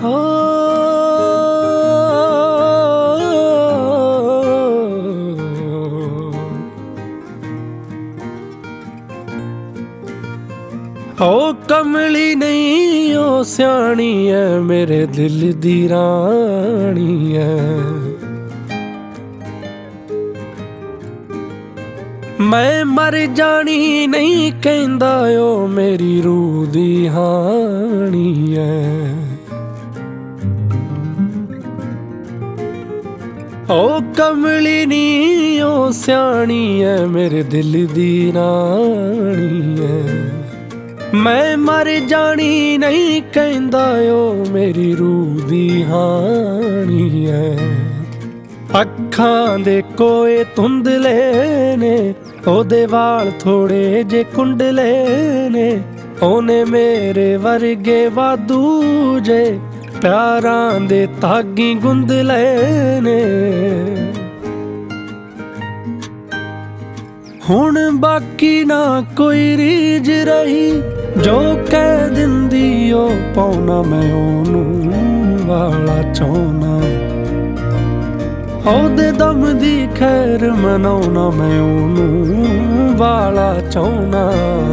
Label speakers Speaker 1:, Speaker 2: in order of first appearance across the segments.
Speaker 1: ओ कमली नहीं ओ सियाणी है, मेरे दिल दी रानी है। मैं मर जानी नहीं कहंदा ओ मेरी रूह दी हानी है। ओ कमली नी ओ सियाणी है, मेरे दिल दी रानी है। मैं मर जानी नहीं कहंदा ओ मेरी रूह दी हानी है। अखां दे कोए धुंधले ने, ओदे वाल थोड़े जे कुंडले ने। ओने मेरे वर्गे वाधू जे प्यारां दे धागी गुंदले ने। हुण बाकी ना कोई रीज रही, जो कह दिंदी ओ पाउना मैं ओनू वाला चाहुना। ओदे दम दी खैर मनाउना मैं ओनू वाला चाहुना।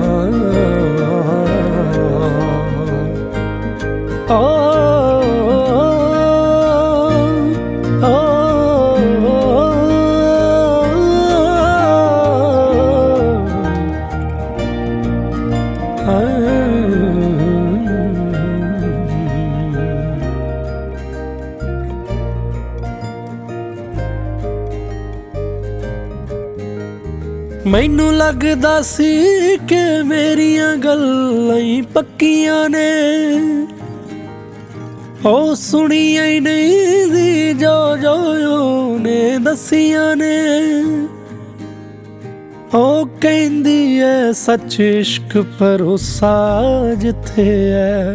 Speaker 1: मैनू लगदा सी कि मेरियां गल्लां ही पक्कियां ने, ओ सुनिया ही नहीं दी जो जो ने दसियां ने। ओ कहंदी है सच इश्क भरोसा जिथे है,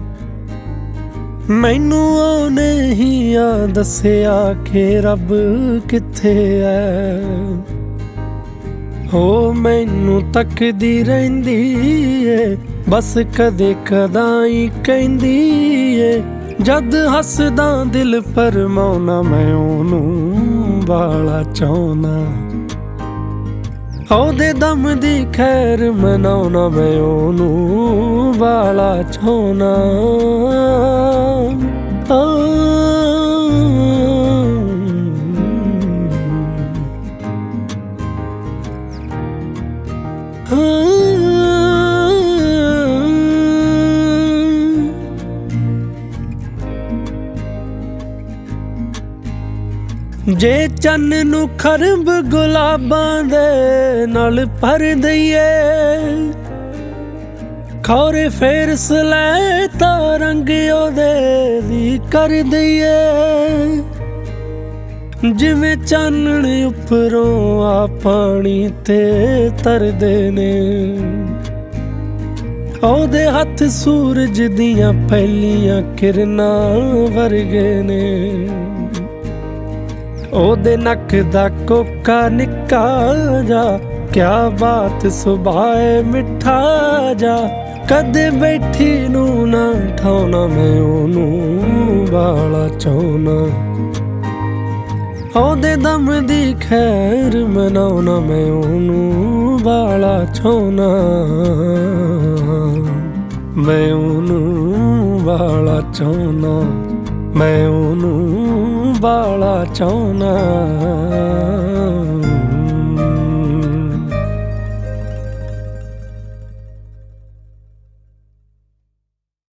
Speaker 1: मैनू ओने ही आ दसिया कि रब किथे है। हो मैनू तकदी रहिंदी है, बस कदे कदाई कहंदी है। जद हसदा दिल परमाउना मैं ओनू वाला चाहुना। ओदे दम दी खैर मनाउना मैं ओनू वाला चाहुना। जे चन्न नू खरब गुलाबां दे नाल भर दईए, खौरे फेर सलैता रंग ओदे दी कर दईए। जिवें चानण उपरों आ पानी ते तरदे ने, ओदे हत्थ सूरज दियां पहलियां किरनां वर्गे ने। ओदे नक दा कोका निक्का जा, क्या बात सुभाए मिठा जा। कदे बैठी नू ना ठाउना मैं ओनू वाला चाहुना। ओदे दम दी खैर मनाउना मैं ओनू वाला चाहुना। मैं ओनू वाला चाहुना, मैं ओनू वाला चाहुना।